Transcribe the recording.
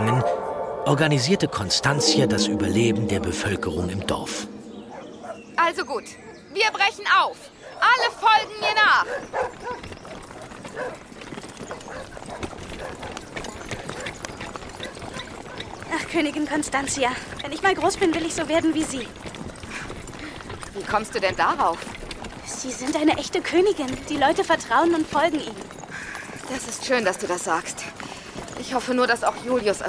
gegangen, organisierte Constantia das Überleben der Bevölkerung im Dorf. Also gut, wir brechen auf. Alle folgen mir nach. Ach, Königin Constantia, wenn ich mal groß bin, will ich so werden wie Sie. Wie kommst du denn darauf? Sie sind eine echte Königin. Die Leute vertrauen und folgen Ihnen. Das ist schön, dass du das sagst. Ich hoffe nur, dass auch Julius